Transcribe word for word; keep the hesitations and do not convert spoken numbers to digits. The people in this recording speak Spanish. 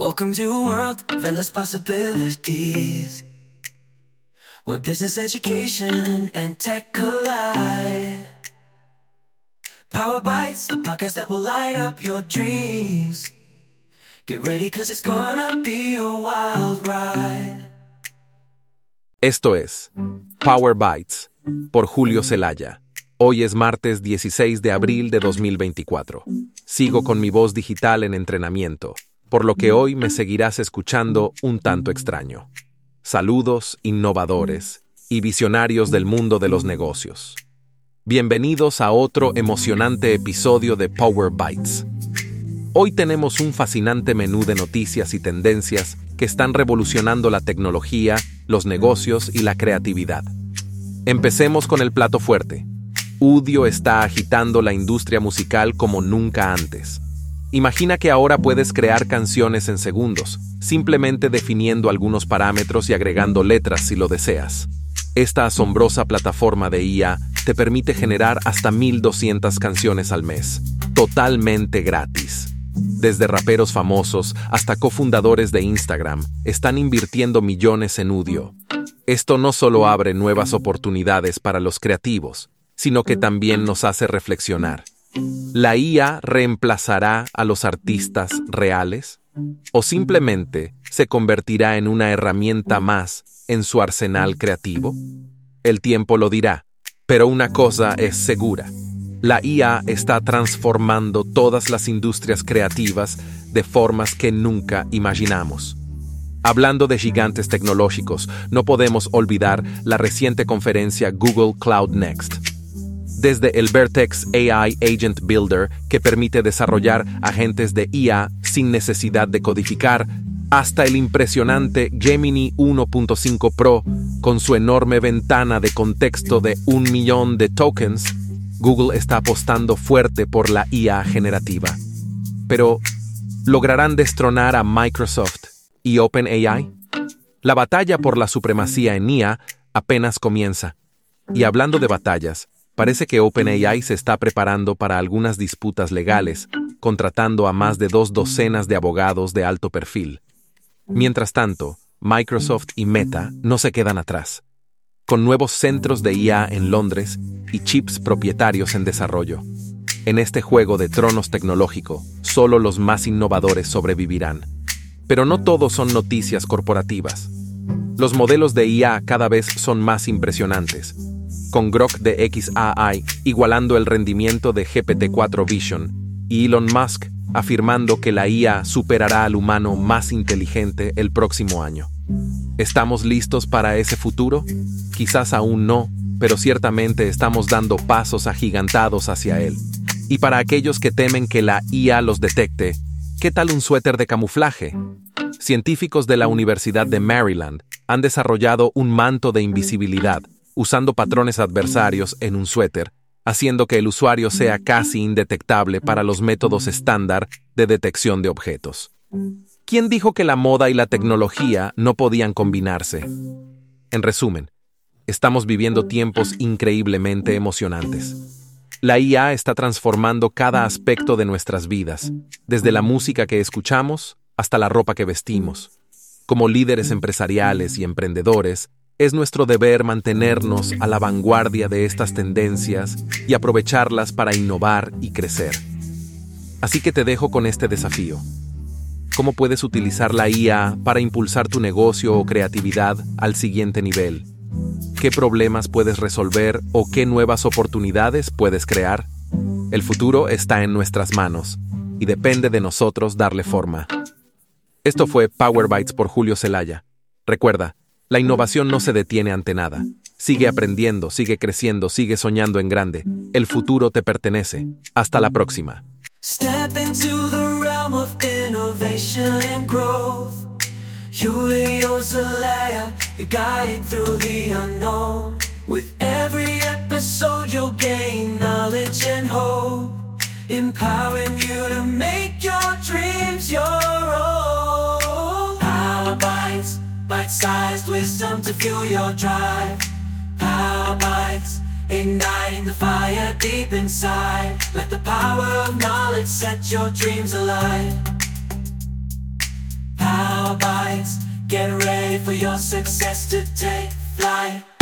Welcome to a world of endless possibilities, where business, education, and tech collide. Power Bites, the podcast that will light up your dreams. Get ready, cause it's gonna be a wild ride. Esto es Power Bites por Julio Zelaya. Hoy es martes dieciséis de abril de dos mil veinticuatro. Sigo con mi voz digital en entrenamiento, por lo que hoy me seguirás escuchando un tanto extraño. Saludos, innovadores y visionarios del mundo de los negocios. Bienvenidos a otro emocionante episodio de Power Bites. Hoy tenemos un fascinante menú de noticias y tendencias que están revolucionando la tecnología, los negocios y la creatividad. Empecemos con el plato fuerte. Udio está agitando la industria musical como nunca antes. Imagina que ahora puedes crear canciones en segundos, simplemente definiendo algunos parámetros y agregando letras si lo deseas. Esta asombrosa plataforma de I A te permite generar hasta mil doscientas canciones al mes, totalmente gratis. Desde raperos famosos hasta cofundadores de Instagram están invirtiendo millones en Udio. Esto no solo abre nuevas oportunidades para los creativos, sino que también nos hace reflexionar. ¿La I A reemplazará a los artistas reales? ¿O simplemente se convertirá en una herramienta más en su arsenal creativo? El tiempo lo dirá, pero una cosa es segura. La I A está transformando todas las industrias creativas de formas que nunca imaginamos. Hablando de gigantes tecnológicos, no podemos olvidar la reciente conferencia Google Cloud Next. Desde el Vertex A I Agent Builder, que permite desarrollar agentes de I A sin necesidad de codificar, hasta el impresionante Gemini uno punto cinco Pro, con su enorme ventana de contexto de un millón de tokens, Google está apostando fuerte por la I A generativa. Pero, ¿lograrán destronar a Microsoft y OpenAI? La batalla por la supremacía en I A apenas comienza. Y hablando de batallas, parece que OpenAI se está preparando para algunas disputas legales, contratando a más de dos docenas de abogados de alto perfil. Mientras tanto, Microsoft y Meta no se quedan atrás, con nuevos centros de I A en Londres y chips propietarios en desarrollo. En este juego de tronos tecnológico, solo los más innovadores sobrevivirán. Pero no todos son noticias corporativas. Los modelos de I A cada vez son más impresionantes, con Grok de X A I igualando el rendimiento de G P T cuatro Vision, y Elon Musk afirmando que la I A superará al humano más inteligente el próximo año. ¿Estamos listos para ese futuro? Quizás aún no, pero ciertamente estamos dando pasos agigantados hacia él. Y para aquellos que temen que la I A los detecte, ¿qué tal un suéter de camuflaje? Científicos de la Universidad de Maryland han desarrollado un manto de invisibilidad, usando patrones adversarios en un suéter, haciendo que el usuario sea casi indetectable para los métodos estándar de detección de objetos. ¿Quién dijo que la moda y la tecnología no podían combinarse? En resumen, estamos viviendo tiempos increíblemente emocionantes. La I A está transformando cada aspecto de nuestras vidas, desde la música que escuchamos hasta la ropa que vestimos. Como líderes empresariales y emprendedores, es nuestro deber mantenernos a la vanguardia de estas tendencias y aprovecharlas para innovar y crecer. Así que te dejo con este desafío. ¿Cómo puedes utilizar la I A para impulsar tu negocio o creatividad al siguiente nivel? ¿Qué problemas puedes resolver o qué nuevas oportunidades puedes crear? El futuro está en nuestras manos y depende de nosotros darle forma. Esto fue Power Bites por Julio Zelaya. Recuerda, la innovación no se detiene ante nada. Sigue aprendiendo, sigue creciendo, sigue soñando en grande. El futuro te pertenece. Hasta la próxima. Step into the realm of innovation and growth. Julio Zelaya, your guide through the unknown. With every episode you'll gain knowledge and hope, empowering you to make your dreams your own. Power Bites, bite-sized wisdom to fuel your drive. Power Bites, igniting the fire deep inside. Let the power of knowledge set your dreams alight. Bytes. Get ready for your success to take flight.